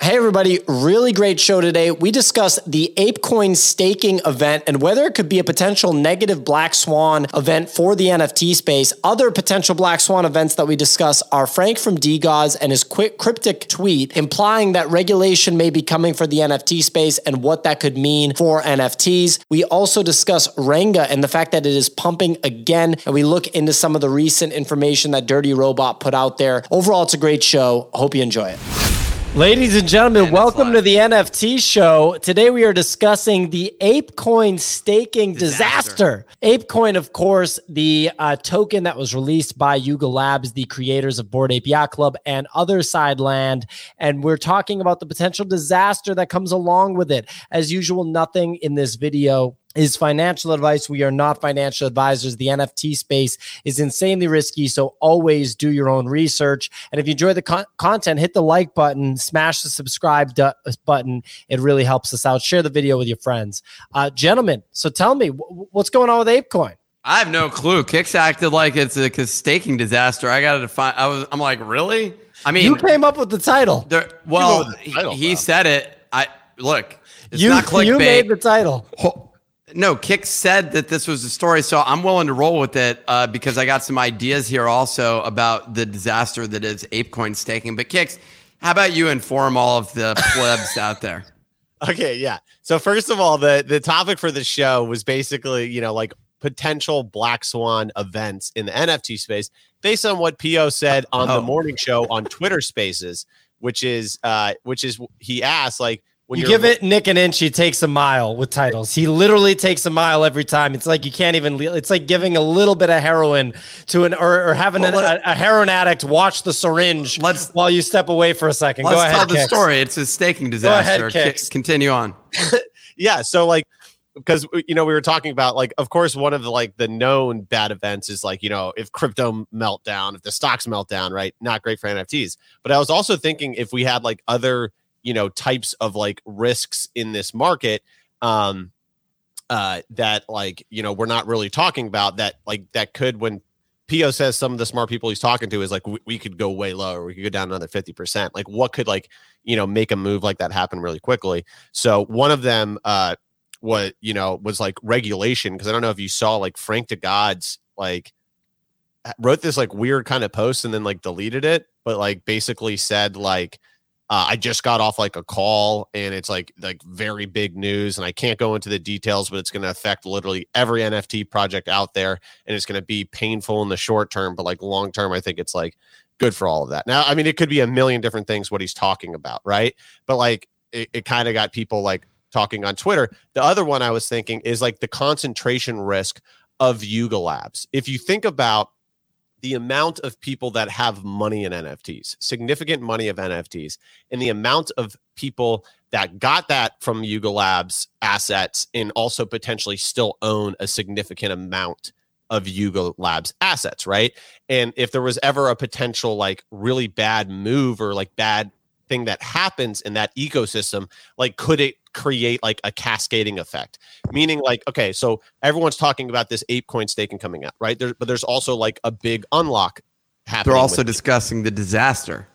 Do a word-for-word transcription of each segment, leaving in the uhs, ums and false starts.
Hey everybody, really great show today. We discuss the ApeCoin staking event and whether it could be a potential negative black swan event for the N F T space. Other potential black swan events that we discuss are Frank from DeGauss and his quick cryptic tweet implying that regulation may be coming for the N F T space and what that could mean for N F Ts. We also discuss Ranga and the fact that it is pumping again, and we look into some of the recent information that Dirty Robot put out there. Overall, it's a great show. Hope you enjoy it. Ladies and gentlemen, welcome to the N F T show. Today we are discussing the ApeCoin staking disaster. disaster. ApeCoin, of course, the uh, token that was released by Yuga Labs, the creators of Bored Ape Yacht Club and Otherside Land. And we're talking about the potential disaster that comes along with it. As usual, nothing in this video is financial advice. We are not financial advisors. The N F T space is insanely risky, so always do your own research. And if you enjoy the con- content, hit the like button, smash the subscribe du- button. It really helps us out. Share the video with your friends. Uh, gentlemen, so tell me, w- what's going on with ApeCoin? I have no clue. Kix acted like it's a staking disaster. I got to define. I was. I'm like, really? I mean, you came up with the title. There, well, the title, he, he said it. I look. It's you, not clickbait. You made the title. Ho- No, Kix said that this was a story, so I'm willing to roll with it uh, because I got some ideas here also about the disaster that is ApeCoin staking. But Kix, how about you inform all of the plebs out there? Okay, yeah. So first of all, the the topic for the show was basically, you know, like potential black swan events in the N F T space based on what P O said on oh. the morning show on Twitter Spaces, which is uh, which is he asked like. When you give it Nick an inch, he takes a mile with titles. He literally takes a mile every time. It's like you can't even. It's like giving a little bit of heroin to an or, or having well, an, a, a heroin addict watch the syringe let's, while you step away for a second. Let's Go ahead, tell the Kix. story. It's a staking disaster. Go ahead, Kix. Continue on. Yeah. So like, because you know we were talking about like, of course, one of the like the known bad events is like you know if crypto melt down, if the stocks melt down, right? Not great for N F Ts. But I was also thinking if we had like other. you know, types of like risks in this market um, uh, that like, you know, we're not really talking about that, like that could, when P O says some of the smart people he's talking to is like, we, we could go way lower. We could go down another fifty percent. Like what could like, you know, make a move like that happen really quickly. So one of them uh, was, you know, was like regulation. Cause I don't know if you saw like Frank DeGauss, like wrote this like weird kind of post and then like deleted it, but like basically said like, Uh, I just got off like a call and it's like like very big news and I can't go into the details, but it's going to affect literally every N F T project out there and it's going to be painful in the short term, but like long term, I think it's like good for all of that. Now, I mean, it could be a million different things what he's talking about, right? But like it, it kind of got people like talking on Twitter. The other one I was thinking is like the concentration risk of Yuga Labs. If you think about the amount of people that have money in N F Ts, significant money of N F Ts, and the amount of people that got that from Yuga Labs assets and also potentially still own a significant amount of Yuga Labs assets, right? And if there was ever a potential like really bad move or like bad thing that happens in that ecosystem, like could it create like a cascading effect? Meaning like, okay, so everyone's talking about this ApeCoin staking coming out, right? There, but there's also like a big unlock happening. They're also discussing the disaster.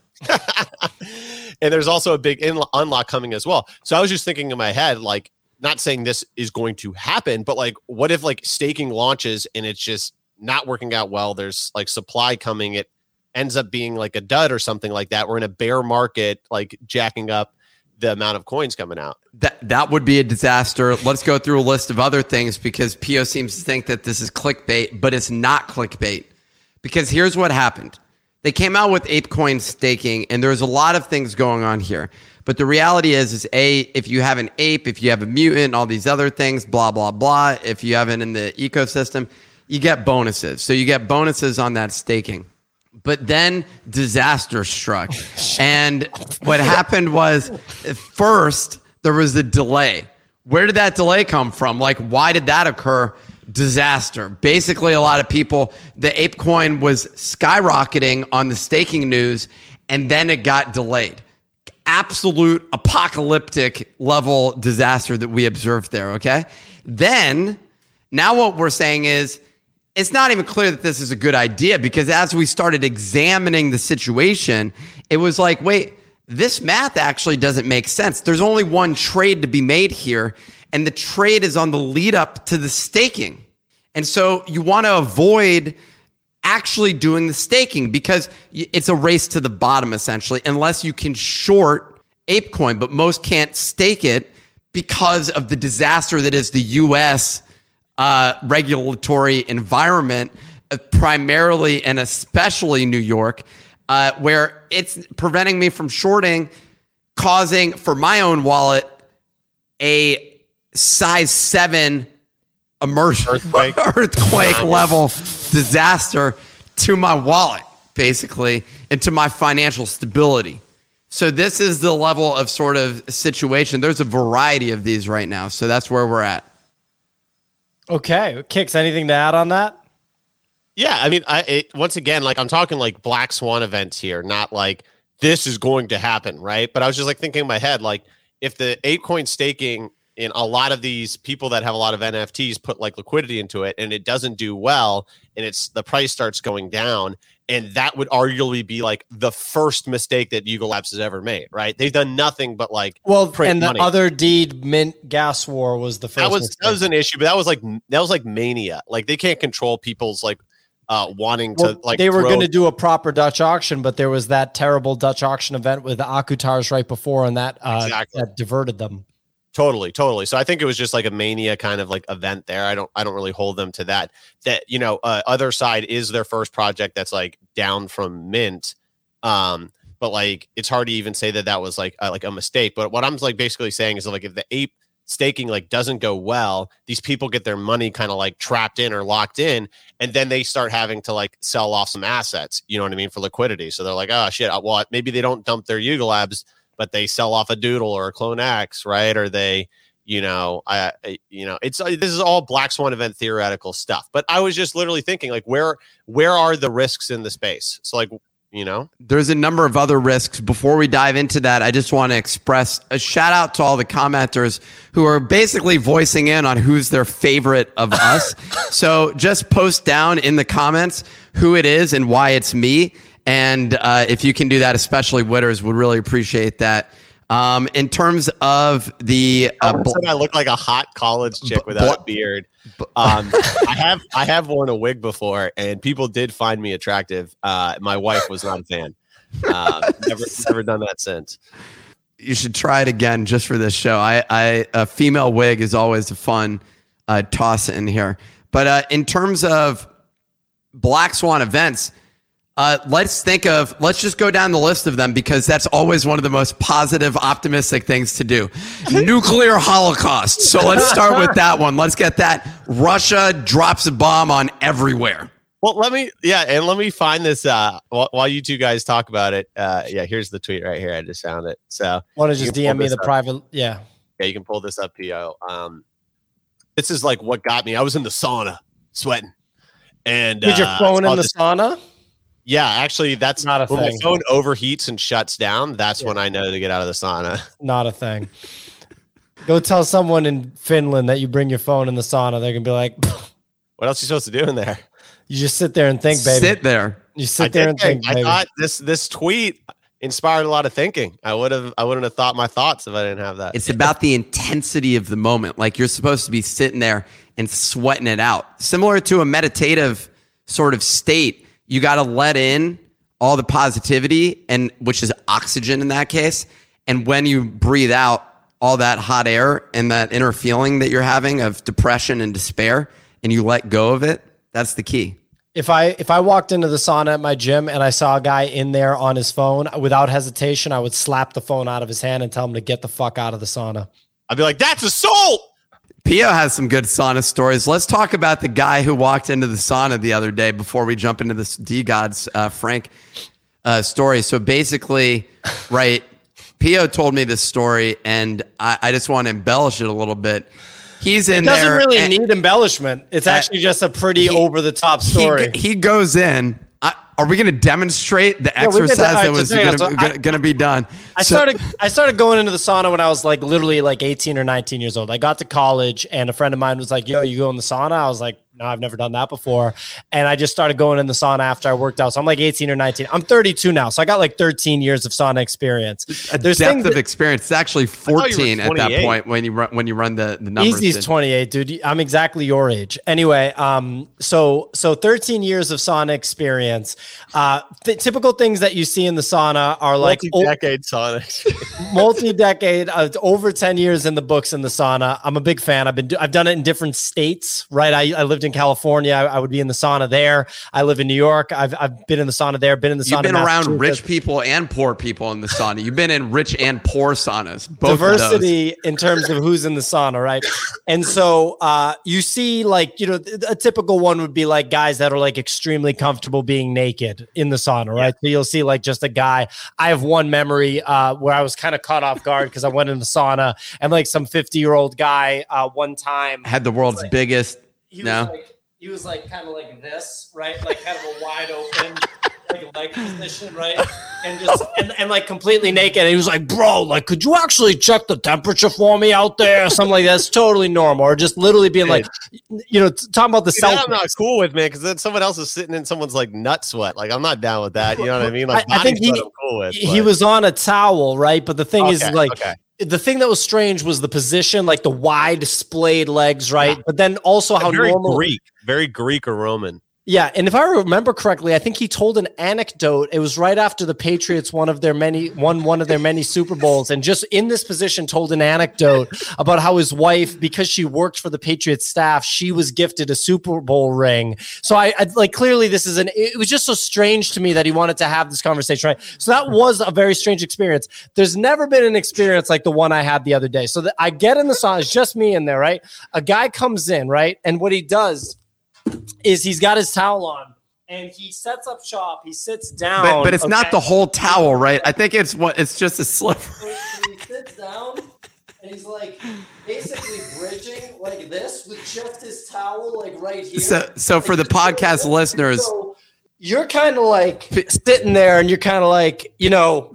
And there's also a big in- unlock coming as well. So I was just thinking in my head, like, not saying this is going to happen, but like, what if like staking launches and it's just not working out well? There's like supply coming. It ends up being like a dud or something like that. We're in a bear market, like jacking up the amount of coins coming out. That that would be a disaster. Let's go through a list of other things because P O seems to think that this is clickbait, but it's not clickbait. Because here's what happened. They came out with ApeCoin staking, and there's a lot of things going on here. But the reality is, is A, if you have an ape, if you have a mutant, all these other things, blah, blah, blah, if you have it in the ecosystem, you get bonuses. So you get bonuses on that staking. But then disaster struck. And what happened was, first, there was a delay. Where did that delay come from? Like, why did that occur? Disaster. Basically, a lot of people, the ApeCoin was skyrocketing on the staking news, and then it got delayed. Absolute apocalyptic level disaster that we observed there, okay? Then, now what we're saying is, it's not even clear that this is a good idea because as we started examining the situation, it was like, wait, this math actually doesn't make sense. There's only one trade to be made here, and the trade is on the lead up to the staking. And so you want to avoid actually doing the staking because it's a race to the bottom, essentially, unless you can short ApeCoin, but most can't stake it because of the disaster that is the U S uh, regulatory environment, uh, primarily and especially New York, uh, where it's preventing me from shorting, causing for my own wallet a size seven immersion Earthquake. earthquake level disaster to my wallet, basically, and to my financial stability. So this is the level of sort of situation. There's a variety of these right now. So that's where we're at. Okay. Kicks, anything to add on that? Yeah, I mean, I it, once again, like I'm talking like black swan events here, not like this is going to happen, right? But I was just like thinking in my head, like if the ApeCoin staking in a lot of these people that have a lot of N F Ts put like liquidity into it and it doesn't do well and it's the price starts going down, and that would arguably be like the first mistake that Yuga Labs has ever made, right? They've done nothing but like well, print and the money. other deed mint gas war was the first. That was mistake. that was an issue, but that was like that was like mania. Like they can't control people's like uh wanting well, to like they were throw- going to do a proper Dutch auction, but there was that terrible Dutch auction event with the Akutars right before, and that uh, Exactly. that diverted them. Totally, totally. So I think it was just like a mania kind of like event there. I don't, I don't really hold them to that. That you know, uh, Other Side is their first project that's like down from mint, um, but like it's hard to even say that that was like uh, like a mistake. But what I'm like basically saying is like if the ape staking like doesn't go well, these people get their money kind of like trapped in or locked in, and then they start having to like sell off some assets. You know what I mean, for liquidity. So they're like, oh shit, well maybe they don't dump their Yuga Labs, but they sell off a Doodle or a Clone X, right? Or they, you know, I, I you know, it's this is all Black Swan event theoretical stuff. But I was just literally thinking, like, where where are the risks in the space? So, like, you know, there's a number of other risks. Before we dive into that, I just want to express a shout out to all the commenters who are basically voicing in on who's their favorite of us. So just post down in the comments who it is and why it's me. And uh, if you can do that, especially Witters, would really appreciate that. Um, in terms of the, uh, bl- I look like a hot college chick without bl- a beard. Um, I have I have worn a wig before, and people did find me attractive. Uh, my wife was not a fan. Uh, never never done that since. You should try it again just for this show. I, I a female wig is always a fun uh, toss in here. But uh, in terms of Black Swan events. Uh, let's think of, let's just go down the list of them because that's always one of the most positive, optimistic things to do. Nuclear holocaust. So let's start with that one. Let's get that. Russia drops a bomb on everywhere. Well, let me, yeah, and let me find this uh, while, while you two guys talk about it. Uh, yeah, here's the tweet right here. I just found it. So, want to just D M me the up. private? Yeah. Yeah, you can pull this up, P O. Um, this is like what got me. I was in the sauna sweating. And Did your uh, phone in the this- sauna? Yeah, actually, that's not a when thing. my phone overheats and shuts down. That's yeah. when I know to get out of the sauna. Not a thing. Go tell someone in Finland that you bring your phone in the sauna. They're gonna be like, "What else are you supposed to do in there?" You just sit there and think, baby. Sit there. You sit I there and think. I baby. thought this this tweet inspired a lot of thinking. I would have I wouldn't have thought my thoughts if I didn't have that. It's about the intensity of the moment. Like you're supposed to be sitting there and sweating it out, similar to a meditative sort of state. You got to let in all the positivity, and which is oxygen in that case. And when you breathe out all that hot air and that inner feeling that you're having of depression and despair, and you let go of it, that's the key. If I if I walked into the sauna at my gym and I saw a guy in there on his phone, without hesitation, I would slap the phone out of his hand and tell him to get the fuck out of the sauna. I'd be like, "That's assault." Pio has some good sauna stories. Let's talk about the guy who walked into the sauna the other day before we jump into this D-Gods uh, Frank uh, story. So basically, right, Pio told me this story, and I, I just want to embellish it a little bit. He's in there. It doesn't there really and, need embellishment. It's uh, actually just a pretty he, over-the-top story. He, he goes in. I, are we going to demonstrate the yeah, exercise that, that was going to be done? I so, started I started going into the sauna when I was like literally like eighteen or nineteen years old. I got to college and a friend of mine was like, "Yo, you go in the sauna?" I was like, No, I've never done that before. And I just started going in the sauna after I worked out. So I'm like eighteen or nineteen. I'm thirty-two now. So I got like thirteen years of sauna experience. A There's depth of that, experience. It's actually fourteen at that point when you run when you run the, the numbers. Easy's twenty-eight, dude. I'm exactly your age. Anyway, um, so so thirteen years of sauna experience. Uh, the typical things that you see in the sauna are like multi-decade sauna. multi-decade, uh, over ten years in the books in the sauna. I'm a big fan. I've been I've done it in different states, right? I, I lived in California. I, I would be in the sauna there. I live in New York. I've I've been in the sauna there. Been in the sauna. You've been around rich people and poor people in the sauna. You've been in rich and poor saunas. Both diversity in terms of who's in the sauna, right? And so uh, you see, like, you know, a typical one would be like guys that are like extremely comfortable being naked in the sauna, right? Yeah. So you'll see like just a guy. I have one memory uh, where I was kind of caught off guard because I went in the sauna and like some fifty year old guy uh, one time had the world's like, biggest. He no. was like, he was like kind of like this, right? Like kind of a wide open, like leg position, right? And just and, and like completely naked. And he was like, bro, like, could you actually check the temperature for me out there? Or something like that. It's totally normal. Or just literally being like, you know, talking about the Dude, self. I'm not cool with, man, because then someone else is sitting in someone's like nut sweat. Like, I'm not down with that. You know what I mean? Like, I, I think he, I'm cool with, he was on a towel, right? But the thing okay, is, like, okay. the thing that was strange was the position, like the wide splayed legs, right? Yeah. But then also how very normal. Greek, very Greek or Roman. Yeah, and if I remember correctly, I think he told an anecdote. It was right after the Patriots won of their many won one of their many Super Bowls, and just in this position told an anecdote about how his wife, because she worked for the Patriots staff, she was gifted a Super Bowl ring. So I, I like clearly this is an. It was just so strange to me that he wanted to have this conversation, right? So that was a very strange experience. There's never been an experience like the one I had the other day. So that I get in the sauna, it's just me in there, right? A guy comes in, right, and what he does is he's got his towel on and he sets up shop. He sits down, but, but it's okay? not the whole towel, right? I think it's what it's just a sliver. So he sits down and he's like basically bridging like this with just his towel, like right here. So, so for the podcast listeners, so you're kind of like sitting there and you're kind of like, you know,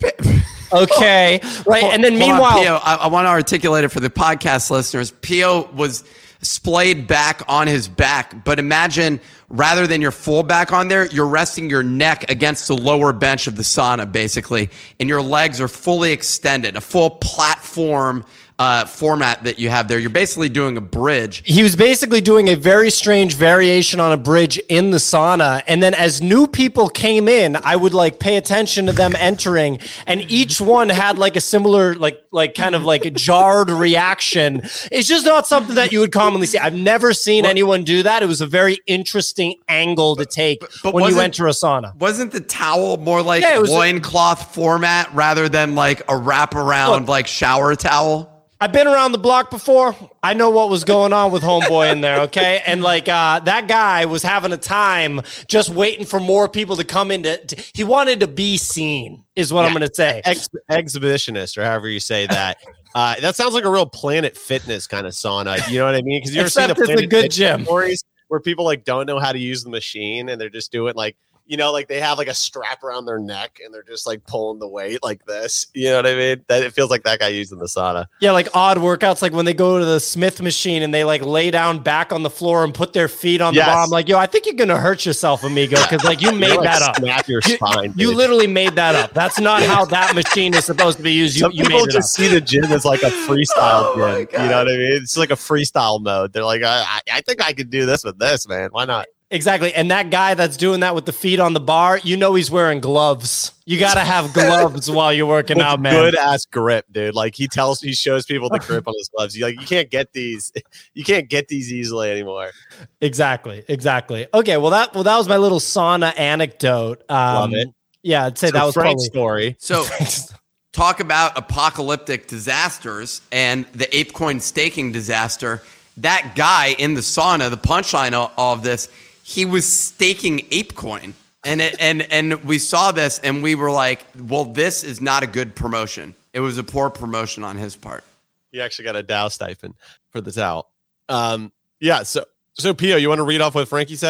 okay, right? And then meanwhile, on, Pio, I, I want to articulate it for the podcast listeners. Pio was splayed back on his back, but imagine rather than your full back on there, you're resting your neck against the lower bench of the sauna, basically, and your legs are fully extended, a full platform uh, format that you have there. You're basically doing a bridge. He was basically doing a very strange variation on a bridge in the sauna. And then as new people came in, I would like pay attention to them entering, and each one had like a similar, like, like kind of like a jarred reaction. It's just not something that you would commonly see. I've never seen well, anyone do that. It was a very interesting angle to take but, but when you enter a sauna. Wasn't the towel more like yeah, loincloth a- format rather than like a wraparound, look, like shower towel? I've been around the block before. I know what was going on with homeboy in there, okay? And like uh, that guy was having a time just waiting for more people to come in. To, to, he wanted to be seen, is what yeah. I'm going to say. Ex- exhibitionist, or however you say that. Uh, that sounds like a real Planet Fitness kind of sauna. You know what I mean? Because you ever seen the Planet it's a good Fitness gym stories where people like don't know how to use the machine and they're just doing like, you know, like they have like a strap around their neck and they're just like pulling the weight like this. You know what I mean? That it feels like that guy using the sauna. Yeah, like odd workouts, like when they go to the Smith machine and they like lay down back on the floor and put their feet on yes. the bottom. Like, yo, I think you're gonna hurt yourself, amigo, because like you made like that up. Snap your you, spine. You, you literally made that up. That's not how that machine is supposed to be used. You, Some you people made it just up. see the gym as like a freestyle oh gym. You know what I mean? It's like a freestyle mode. They're like, I, I think I could do this with this, man. Why not? Exactly. And that guy that's doing that with the feet on the bar, you know he's wearing gloves. You got to have gloves while you're working with out, man. Good ass grip, dude. Like he tells, he shows people the grip on his gloves. You like, you can't get these, you can't get these easily anymore. Exactly. Exactly. Okay. Well, that well that was my little sauna anecdote. Um, Love it. Yeah, I'd say so that was Frank's probably story. So talk about apocalyptic disasters and the ApeCoin staking disaster. That guy in the sauna, the punchline of all of this, he was staking ApeCoin, and it, and and we saw this, and we were like, "Well, this is not a good promotion. It was a poor promotion on his part." He actually got a Dow stipend for the towel. Um, yeah. So so Pio, you want to read off what Frankie said?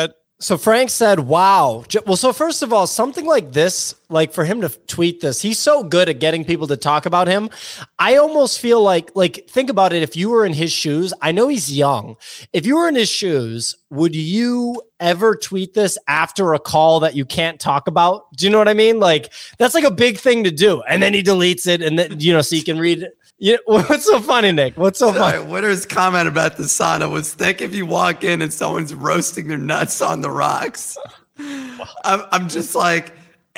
So Frank said, wow. Well, so first of all, something like this, like for him to tweet this, he's so good at getting people to talk about him. I almost feel like, like, think about it. If you were in his shoes, I know he's young. If you were in his shoes, would you ever tweet this after a call that you can't talk about? Do you know what I mean? Like, that's like a big thing to do. And then he deletes it and then, you know, so you can read it. Yeah, what's so funny, Nick? What's so funny? Sorry, Winter's comment about the sauna was, think if you walk in and someone's roasting their nuts on the rocks. I'm, I'm just like,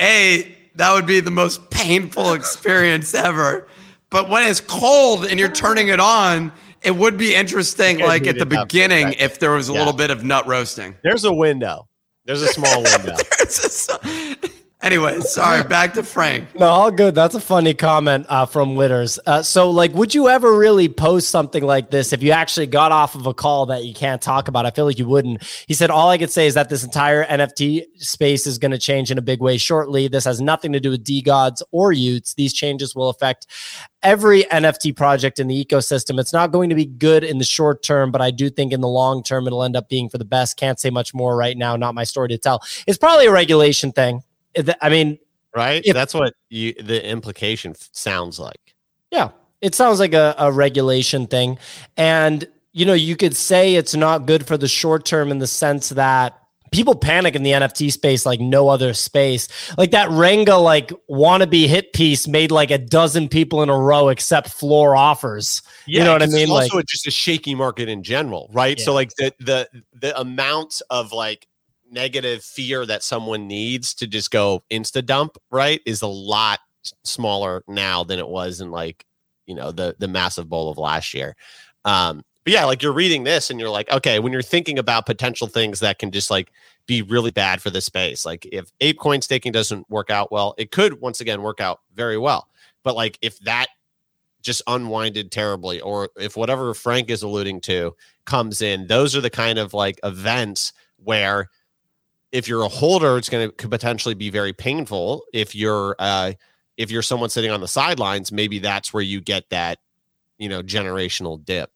A, that would be the most painful experience ever. But when it's cold and you're turning it on, it would be interesting, like at the beginning, if there was a yeah. little bit of nut roasting. There's a window. There's a small window. There's a, Anyway, sorry, back to Frank. No, all good. That's a funny comment uh, from Witters. Uh, so, like, would you ever really post something like this if you actually got off of a call that you can't talk about? I feel like you wouldn't. He said, all I could say is that this entire N F T space is going to change in a big way shortly. This has nothing to do with D-Gods or Utes. These changes will affect every N F T project in the ecosystem. It's not going to be good in the short term, but I do think in the long term, it'll end up being for the best. Can't say much more right now. Not my story to tell. It's probably a regulation thing. I mean, right? If, That's what you, the implication f- sounds like. Yeah, it sounds like a, a regulation thing. And, you know, you could say it's not good for the short term in the sense that people panic in the N F T space like no other space. Like that Renga, like, wannabe hit piece made like a dozen people in a row accept floor offers. Yeah, you know what I mean? It's also like, just a shaky market in general, right? Yeah. So, like, the the the amount of, like, negative fear that someone needs to just go insta dump, right, is a lot smaller now than it was in, like, you know, the the massive bowl of last year. Um, but yeah, like, you're reading this and you're like, okay, when you're thinking about potential things that can just, like, be really bad for the space, like if ApeCoin staking doesn't work out well, it could once again work out very well. But like if that just unwinded terribly, or if whatever Frank is alluding to comes in, those are the kind of like events where, if you're a holder, it's going to could potentially be very painful. If you're uh, if you're someone sitting on the sidelines, maybe that's where you get that, you know, generational dip.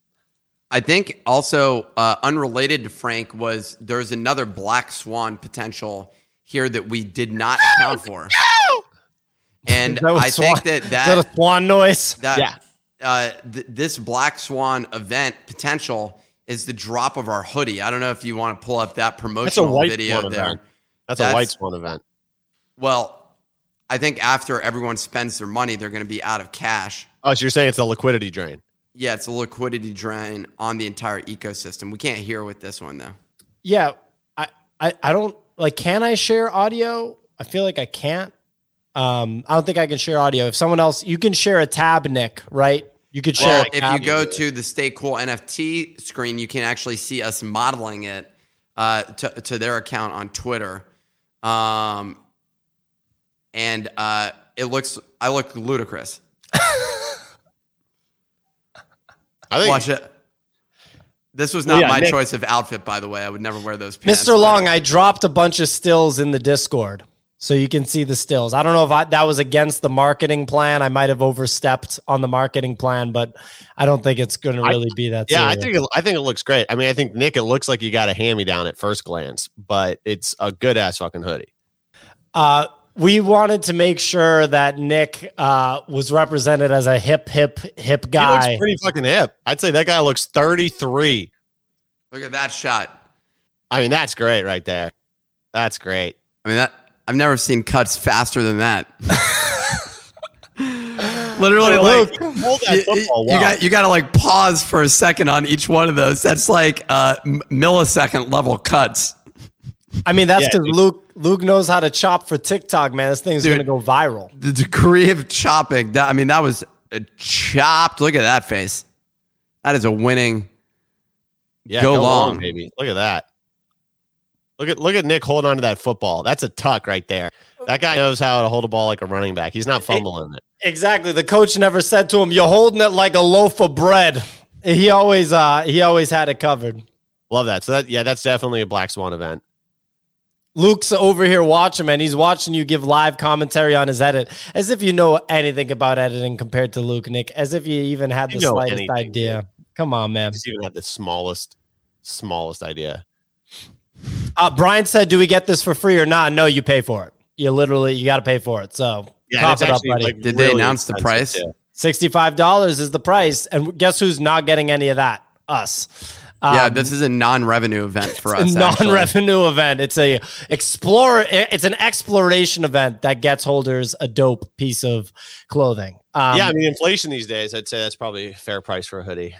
I think also uh, unrelated to Frank was there's another black swan potential here that we did not account for, and I swan, think that that, is that a swan noise. That, yeah, uh, th- this black swan event potential is the drop of our hoodie. I don't know if you want to pull up that promotional video there. Event. That's, That's a white swan event. Well, I think after everyone spends their money, they're going to be out of cash. Oh, so you're saying it's a liquidity drain? Yeah, it's a liquidity drain on the entire ecosystem. We can't hear with this one though. Yeah, I, I, I don't like. Can I share audio? I feel like I can't. Um, I don't think I can share audio. If someone else, you can share a tab, Nick, right? You could share. Well, if you go to the Stay Cool N F T screen, you can actually see us modeling it uh, to, to their account on Twitter. Um, and uh, it looks, I look ludicrous. I think Watch it. This was not well, yeah, my Nick, choice of outfit, by the way. I would never wear those pants. Mister Long, I dropped a bunch of stills in the Discord, so you can see the stills. I don't know if I, that was against the marketing plan. I might have overstepped on the marketing plan, but I don't think it's going to really I, be that Yeah, serious. I think it, I think it looks great. I mean, I think, Nick, it looks like you got a hand-me-down at first glance, but it's a good-ass fucking hoodie. Uh, we wanted to make sure that Nick uh, was represented as a hip, hip, hip guy. He looks pretty fucking hip. I'd say that guy looks thirty-three. Look at that shot. I mean, that's great right there. That's great. I mean, that I've never seen cuts faster than that. Literally, like, hold that football. You, you got you got to like pause for a second on each one of those. That's like uh, millisecond level cuts. I mean, that's because yeah, Luke Luke knows how to chop for TikTok, man. This thing's dude, gonna go viral. The degree of chopping. That I mean, that was a chopped. Look at that face. That is a winning. Yeah, go, go long. long, baby. Look at that. Look at look at Nick holding on to that football. That's a tuck right there. That guy knows how to hold a ball like a running back. He's not fumbling it. Exactly. The coach never said to him, "You're holding it like a loaf of bread." He always uh he always had it covered. Love that. So that yeah, that's definitely a Black Swan event. Luke's over here watching, man. He's watching you give live commentary on his edit, as if you know anything about editing compared to Luke, Nick. As if you even had the you know slightest anything, idea. Dude. Come on, man. Just even had the smallest, smallest idea. Uh, Brian said, "Do we get this for free or not?" No, you pay for it. You literally you got to pay for it. So Yeah, top it's it up, actually, buddy. like, Did they really announce the price? expensive, too. sixty-five dollars is the price, and guess who's not getting any of that? Us. Yeah, Um, this is a non-revenue event for us. a non-revenue event. It's a explore. It's an exploration event that gets holders a dope piece of clothing. Um, Yeah, I mean, inflation these days, I'd say that's probably a fair price for a hoodie.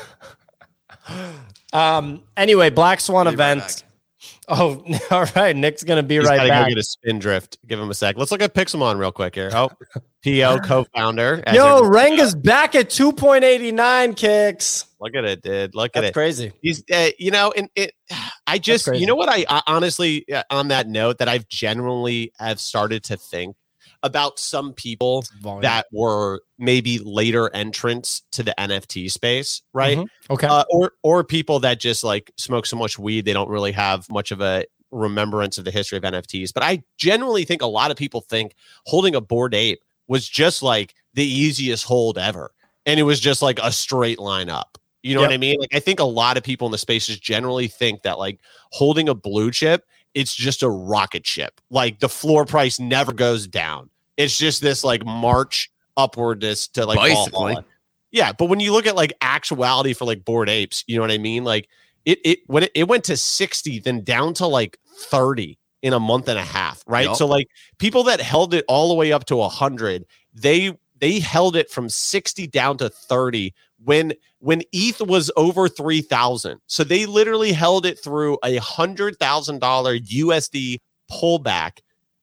Um. Anyway, Black Swan Be right event. back. Oh, all right. Nick's gonna be He's right gotta back. go get a spin drift. Give him a sec. Let's look at Pixelmon real quick here. Oh, P O co-founder. as Yo, everybody Renga's back at two point eight nine kicks. Look at it, dude. Look at That's it. crazy. He's, uh, you know, and it. I just, crazy. you know what? I, I honestly, uh, on that note, that I've generally have started to think about some people that were maybe later entrants to the N F T space, right? Mhm. Okay. Uh, or or people that just like smoke so much weed they don't really have much of a remembrance of the history of N F Ts. But I generally think a lot of people think holding a Bored Ape was just like the easiest hold ever, and it was just like a straight line up. You know Yep. what I mean? Like I think a lot of people in the spaces generally think that like holding a blue chip, it's just a rocket ship. Like the floor price never goes down. It's just this like march upwardness to like Basically. Valhalla. Yeah, but when you look at like actuality for like Bored Apes, you know what I mean? Like it it when it, it went to sixty, then down to like thirty in a month and a half, right? Yep. So like people that held it all the way up to one hundred, they they held it from sixty down to thirty when when E T H was over three thousand. So they literally held it through a one hundred thousand dollars U S D pullback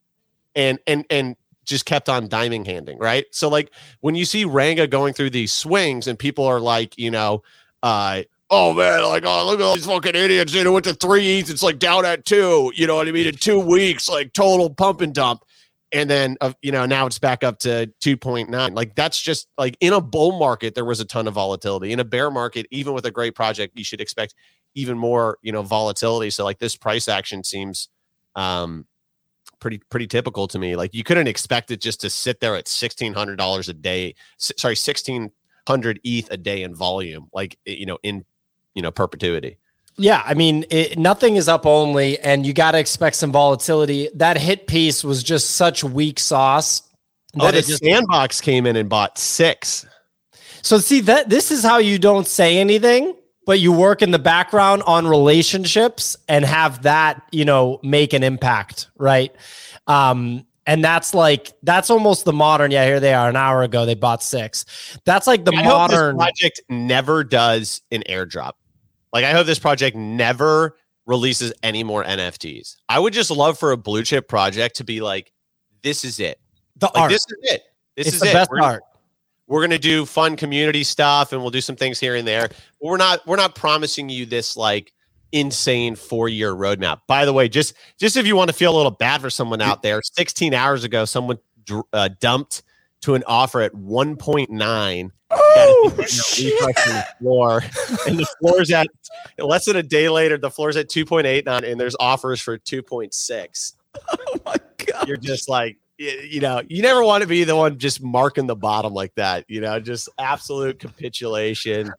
and and and just kept on diamond handing, right? So like when you see Ranga going through these swings and people are like, you know, uh, oh man, like, oh, look at all these fucking idiots. It went to three E T H, it's like down at two, you know what I mean? In two weeks, like total pump and dump. And then, uh, you know, now it's back up to two point nine. Like that's just like in a bull market, there was a ton of volatility. In a bear market, even with a great project, you should expect even more, you know, volatility. So like this price action seems, um, pretty pretty typical to me. Like you couldn't expect it just to sit there at sixteen hundred dollars a day. S- sorry, sixteen hundred E T H a day in volume, like you know, in you know perpetuity. Yeah, I mean, it, nothing is up only, and you got to expect some volatility. That hit piece was just such weak sauce. Oh, that the it just, Sandbox came in and bought six. so see that this is how you don't say anything, but you work in the background on relationships and have that, you know, make an impact, right? Um, and that's like that's almost the modern. Yeah, here they are. An hour ago, they bought six. That's like the I hope this modern. project never does an airdrop. Like I hope this project never releases any more N F Ts. I would just love for a blue chip project to be like, this is it. The Like art. this is it. This It's is the it. best We're gonna- art. We're gonna do fun community stuff and we'll do some things here and there. But we're not we're not promising you this like insane four-year roadmap. By the way, just just if you want to feel a little bad for someone out there, sixteen hours ago, someone uh, dumped to an offer at one point nine. Oh, The floor, and the floor's at less than a day later. The floor's at two point eight nine, and there's offers for two point six. Oh my God. You're just like, y- you know, you never want to be the one just marking the bottom like that. You know, just absolute capitulation.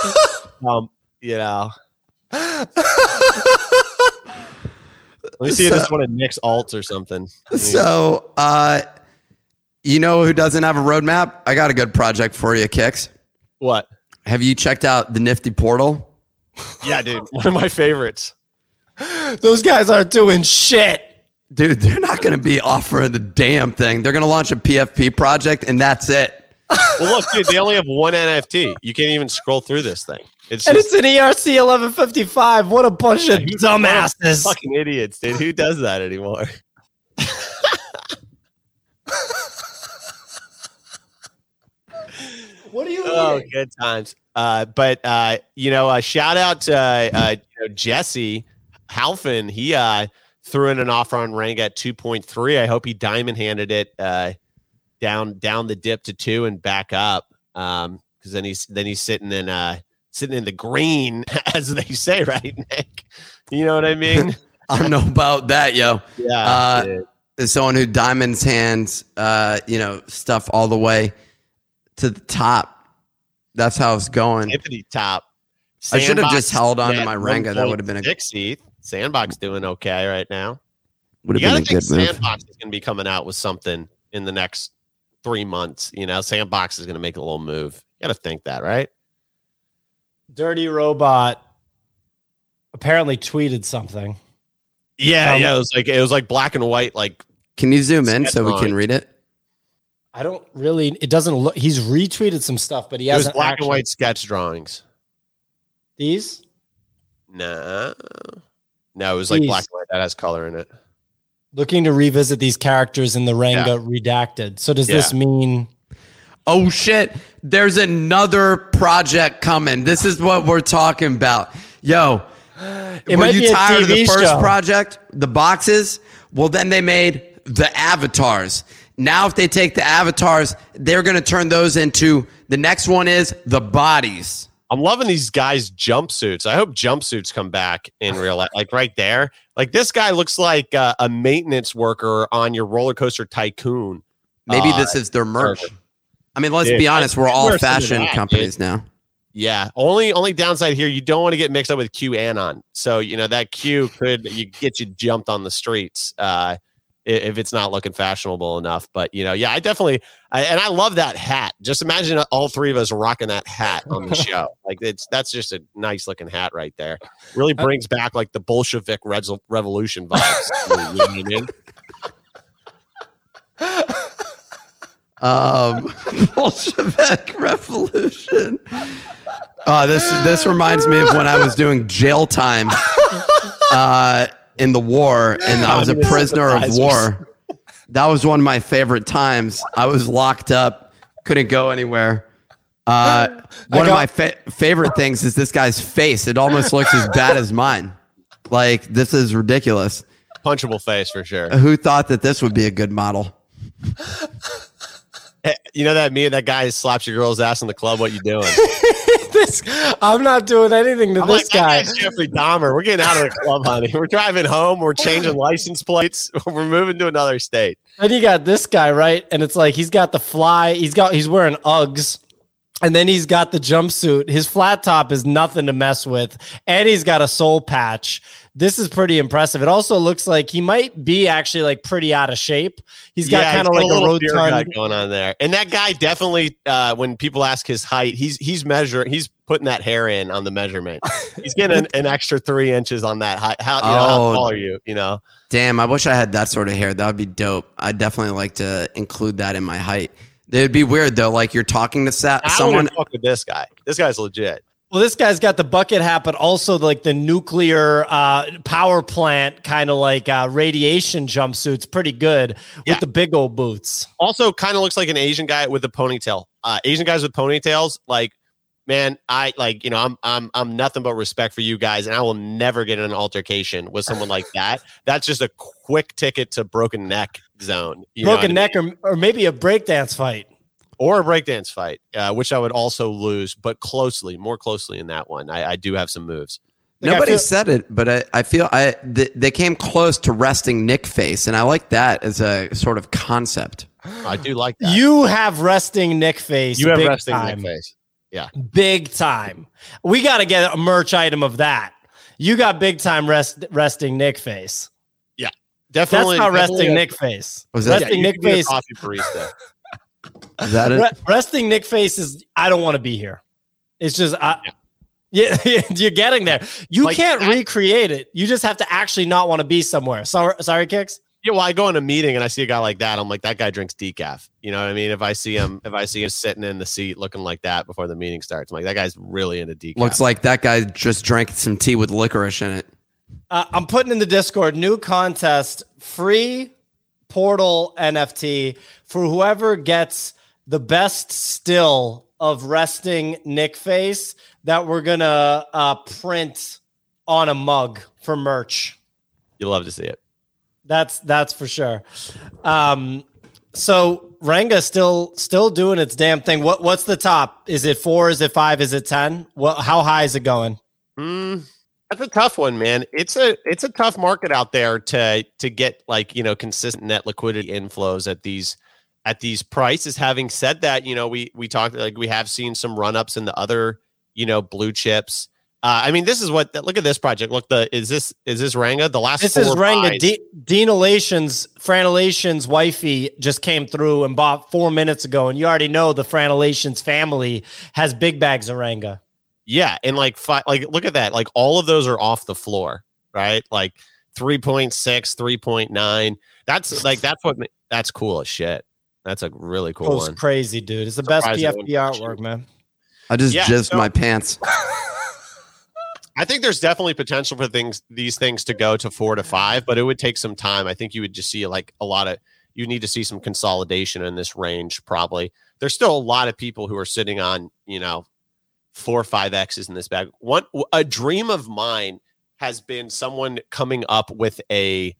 um, you know. Let me see if this one of Nick's alts or something. I mean, So, uh, you know who doesn't have a roadmap? I got a good project for you, Kicks. what? Have you checked out the Nifty Portal? Yeah, dude, one of my favorites. those guys aren't doing shit. Dude, they're not going to be offering the damn thing. They're going to launch a P F P project, and that's it. Well, look, dude, they only have one N F T. You can't even scroll through this thing. It's And just it's an E R C eleven fifty-five. What a bunch of who's- dumbasses. fucking idiots, dude. Who does that anymore? What are you Oh, eating? good times. Uh, but uh, you know, uh, shout out to uh, uh, you know, Jesse Halfin. He uh, threw in an offer on Ranga at two point three. I hope he diamond handed it uh, down down the dip to two and back up. Um, because then he's then he's sitting in uh sitting in the green, as they say, right, Nick? You know what I mean? I don't know about that, yo. Yeah. Uh, dude. As someone who diamonds hands, uh, you know, stuff all the way to the top. That's how it's going. Tippity top. I should have just Sandbox held on to net my Ranga. That would have been a six E T H. Sandbox doing okay right now. Would You have got been to a think good move. Sandbox is going to be coming out with something in the next three months. You know, Sandbox is going to make a little move. You got to think that, right? Dirty Robot apparently tweeted something. Yeah, Um, yeah. It was like it was like black and white. Like, Can you zoom in Sketch so we can drawings. read it? I don't really. It doesn't look. He's retweeted some stuff, but he it was hasn't. black actually, and white sketch drawings. These. Nah, no, it was like These. black and white that has color in it. Looking to revisit these characters in the Ranga redacted. So does this Yeah. mean? Oh shit, there's another project coming. This is what we're talking about. Yo, It were might you be a tired of T V the first show. project? The boxes? Well, then they made the avatars. Now if they take the avatars, they're going to turn those into, the next one is the bodies. I'm loving these guys' jumpsuits. I hope jumpsuits come back in real life. Like right there, like this guy looks like uh, a maintenance worker on your roller coaster tycoon. Maybe Uh, this is their merch. I mean, let's Dude, be honest, we're I- all wear some of fashion that, companies dude. now. Yeah. Only only downside here, you don't want to get mixed up with QAnon. So you know that Q could you get you jumped on the streets uh, i- if it's not looking fashionable enough. But you know, yeah, I definitely I, and I love that hat. Just imagine all three of us rocking that hat on the show. Like it's that's just a nice looking hat right there. Really brings back like the Bolshevik Res- Revolution vibes. You know what I mean? Um, Bolshevik Revolution. Uh, this this reminds me of when I was doing jail time uh, in the war, and I was a prisoner of war. That was one of my favorite times. I was locked up, couldn't go anywhere. Uh, one of my fa- favorite things is this guy's face. It almost looks as bad as mine. Like, this is ridiculous. Punchable face for sure. Who thought that this would be a good model? Eh, You know that me that guy slaps your girl's ass in the club. What you doing? this, I'm not doing anything to I'm this like, guy. that guy's Jeffrey Dahmer. We're getting out of the club, honey. We're driving home. We're changing license plates. We're moving to another state. Then you got this guy, right? And it's like he's got the fly. He's got he's wearing Uggs. And then he's got the jumpsuit. His flat top is nothing to mess with. And he's got a soul patch. This is pretty impressive. It also looks like he might be actually like pretty out of shape. He's got Yeah, kind of he's like got a little beer gut rotund. going on there. And that guy definitely, uh, when people ask his height, he's he's measuring. He's putting that hair in on the measurement. He's getting an, an extra three inches on that height. How, you know, how Oh. tall are you? You know. Damn, I wish I had that sort of hair. That would be dope. I'd definitely like to include that in my height. It'd be weird though. Like you're talking to sa- I someone. wouldn't fuck with this guy. This guy's legit. Well, this guy's got the bucket hat, but also like the nuclear uh, power plant kind of like uh, radiation jumpsuit's pretty good with Yeah. the big old boots. Also, kind of looks like an Asian guy with a ponytail. Uh, Asian guys with ponytails, like, man, I like, you know, I'm I'm I'm nothing but respect for you guys, and I will never get in an altercation with someone like that. That's just a quick ticket to broken neck zone. You know what I Broken mean? neck or, or maybe a breakdance fight. Or a breakdance fight, uh, which I would also lose, but closely, more closely in that one. I, I do have some moves. Like, I Nobody feel- said it, but I, I feel I th- they came close to resting Nick face, and I like that as a sort of concept. I do like that. You have resting Nick face. You have big resting time. neck face. Yeah. Big time. We got to get a merch item of that. You got big time rest, resting Nick face. That's Definitely. not definitely resting a- Nick face. Was that- Yeah, resting you Nick could be a face. coffee barista. Is that Re- it? resting Nick face is I don't want to be here. It's just I, yeah, you're getting there. You Like can't that- recreate it. You just have to actually not want to be somewhere. Sorry, sorry, Kicks. Yeah, well, I go in a meeting and I see a guy like that. I'm like, that guy drinks decaf. You know what I mean? If I see him, if I see him sitting in the seat looking like that before the meeting starts, I'm like, that guy's really into decaf. Looks like that guy just drank some tea with licorice in it. Uh, I'm putting in the Discord new contest, free Portal N F T for whoever gets the best still of resting Nick face that we're gonna uh, print on a mug for merch. you love to see it. That's that's for sure. Um, so Ranga still still doing its damn thing. What what's the top? Is it four? Is it five? Is it ten? What? How high is it going? Mm, that's a tough one, man. It's a it's a tough market out there to to get like you know consistent net liquidity inflows at these at these prices. Having said that, you know we we talked like we have seen some run ups in the other you know blue chips. Uh, I mean, this is what. Look at this project. Look, the is this is this Ranga? The last this four is Ranga. buys- D- Dean Elation's Fran Elation's wifey just came through and bought four minutes ago, and you already know the Fran Elation's family has big bags of Ranga. Yeah, and like five, like look at that. Like all of those are off the floor, right? Like three point six, three point nine. That's like that's what that's cool as shit. That's a really cool Post one. crazy, dude. It's the best Surprised P F no one P touched artwork, it. man. I just Yeah, jizzed so- my pants. I think there's definitely potential for things these things to go to four to five, but it would take some time. I think you would just see like a lot of you need to see some consolidation in this range. Probably there's still a lot of people who are sitting on you know four or five X's in this bag. One a dream of mine has been someone coming up with a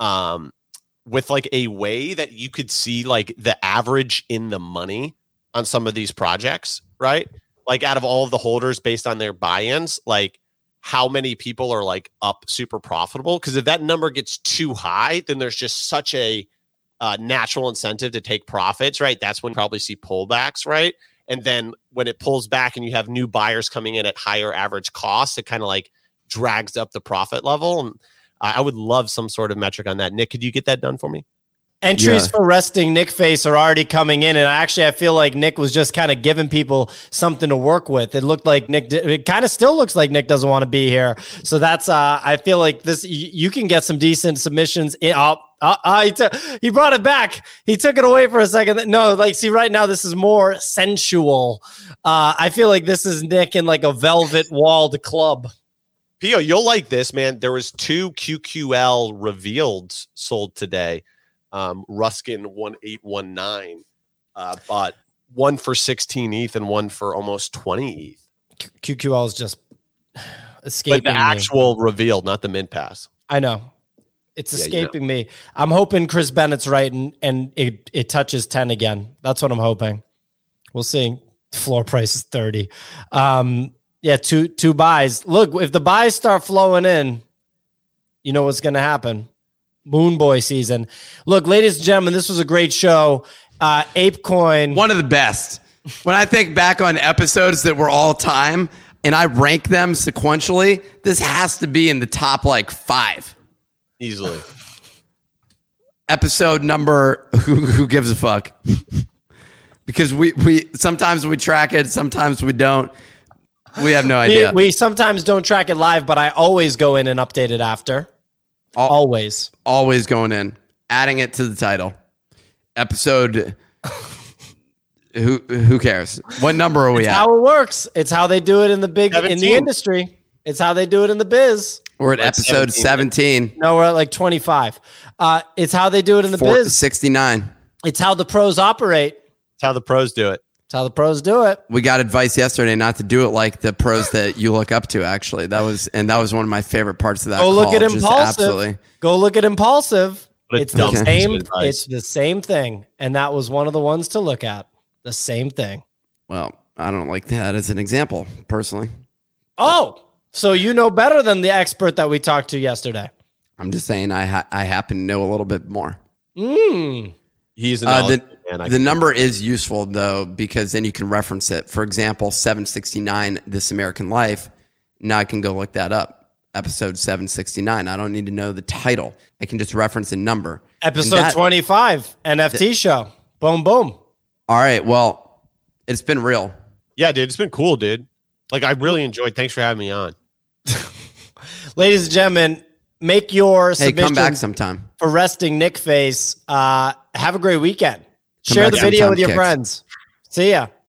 um with like a way that you could see like the average in the money on some of these projects, right? Like out of all of the holders based on their buy-ins, like how many people are like up super profitable. Because if that number gets too high, then there's just such a uh, natural incentive to take profits, right? That's when you probably see pullbacks, right? And then when it pulls back and you have new buyers coming in at higher average costs, it kind of like drags up the profit level. And I I would love some sort of metric on that. Nick, could you get that done for me? Entries Yeah. for resting Nick face are already coming in, and actually, I feel like Nick was just kind of giving people something to work with. It looked like Nick. Did, it kind of still looks like Nick doesn't want to be here. So that's. Uh, I feel like this. You, you can get some decent submissions. In, uh, uh, uh, he, took he brought it back. He took it away for a second. No, like see, right now this is more sensual. Uh, I feel like this is Nick in like a velvet walled club. Pio, you'll like this, man. There was two Q Q L revealed sold today. Um, Ruskin one eight one nine uh, bought one for sixteen E T H and one for almost twenty E T H. Q Q L is just escaping But the me. actual revealed, not the min pass. I know. It's Yeah, you know. escaping me. I'm hoping Chris Bennett's right and, and it, it touches ten again. That's what I'm hoping. We'll see. Floor price is thirty. Um, yeah, two two buys. Look, if the buys start flowing in, you know what's going to happen. Moon Boy season. Look, ladies and gentlemen, this was a great show. Uh, ApeCoin. One of the best. When I think back on episodes that were all time and I rank them sequentially, this has to be in the top like five. Easily. Episode number who, who gives a fuck? Because we we sometimes we track it, sometimes we don't. We have no we, idea. we sometimes don't track it live, but I always go in and update it after. Al- Always. Always going in, adding it to the title. Episode. Who who cares? What number are we It's at? how it works. It's how they do it in the big in the seventeen. industry. It's how they do it in the biz. We're at Like episode seventeen. No, we're at like twenty-five. Uh, it's how they do it in the Four, biz. sixty-nine. It's how the pros operate. It's how the pros do it. It's how the pros do it. We got advice yesterday not to do it like the pros that you look up to. Actually, that was and that was one of my favorite parts of that. Go look call, at just Impulsive. Absolutely. Go look at Impulsive. But It's it's the dumb. same. Good advice. It's the same thing, and that was one of the ones to look at. The same thing. Well, I don't like that as an example, personally. Oh, so you know better than the expert that we talked to yesterday. I'm just saying I ha- I happen to know a little bit more. Mm. He's an Uh, the man. I the can- number is useful though because then you can reference it. For example, seven sixty-nine, This American Life. Now I can go look that up. Episode seven sixty-nine. I don't need to know the title. I can just reference a number. And Episode that- twenty-five, N F T show. Boom, boom. All right. Well, it's been real. yeah, dude, it's been cool, dude. Like I really enjoyed. Thanks for having me on. Ladies and gentlemen, make your Hey, come back submissions sometime. for resting Nick face. Uh, have a great weekend. Come Share back the video sometime, with your Kicks. friends. See ya.